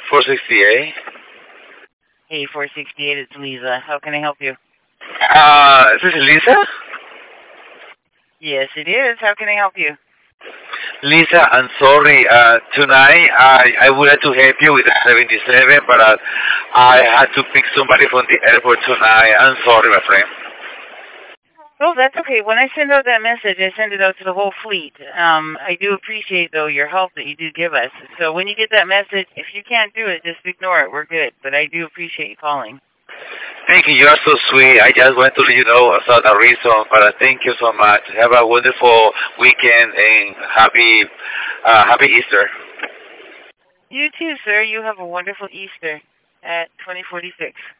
468. Hey, 468, it's Lisa. How can I help you? Is this Lisa? Yes, it is. How can I help you? Lisa, I'm sorry. Tonight I would like to help you with the 77, but I had to pick somebody from the airport tonight. I'm sorry, my friend. Oh, that's okay. When I send out that message, I send it out to the whole fleet. I do appreciate, though, your help that you do give us. So when you get that message, if you can't do it, just ignore it. We're good. But I do appreciate you calling. Thank you. You're so sweet. I just want to let you know about the reason, but thank you so much. Have a wonderful weekend and happy Easter. You too, sir. You have a wonderful Easter at 2046.